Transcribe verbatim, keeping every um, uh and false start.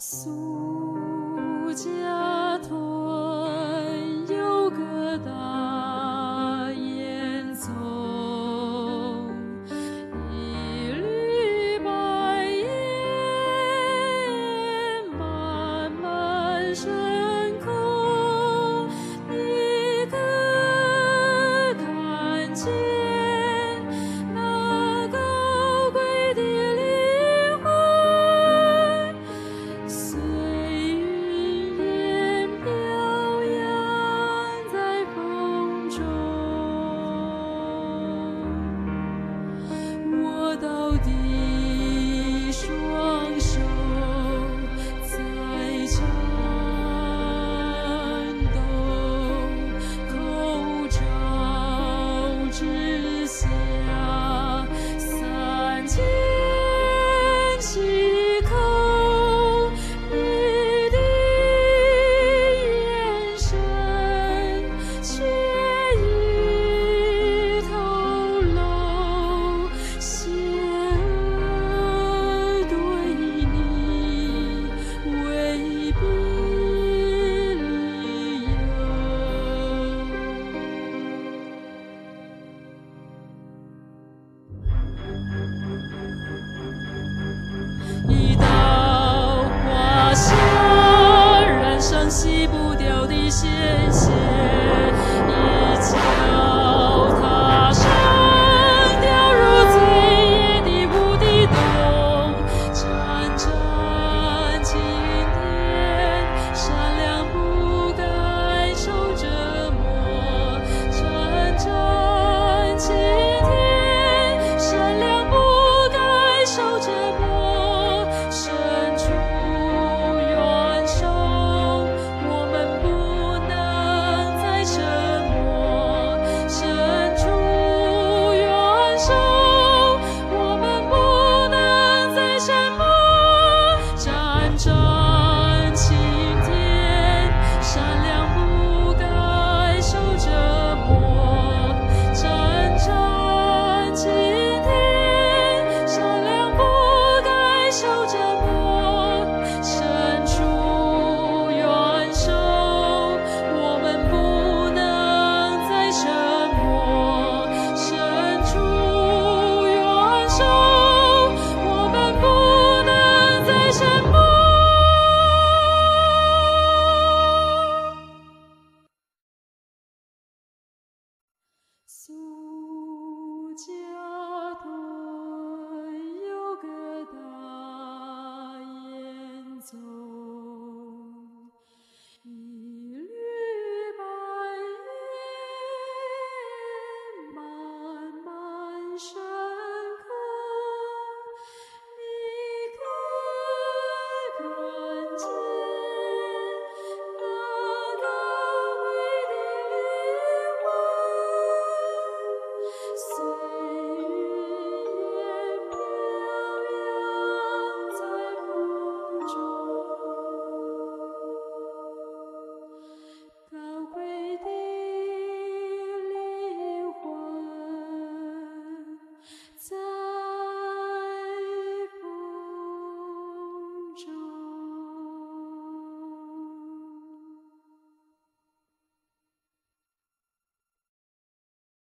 苏家屯有个大烟囱，一缕白烟慢慢升空，你可看见那高贵的灵魂？随云烟飘扬在风中，我到底双手在颤抖，口罩之下三缄其口。你的眼神却已透露邪恶对你未必理由。一道华夏染上洗不掉的鲜血，一脚踏上掉入最野的无底洞，沾沾今天，善良不该受折磨，沾沾今天，善良不该受折磨。伸出援手，我们不能再沉默。伸出援手，我们不能再沉默。沾沾今天，善良不该受折磨。沾沾今天，善良不该受折磨。伸出援手，我们不能再沉默。伸出援手，我们不能再沉默。苏家屯有个大烟囱，一缕白烟慢慢升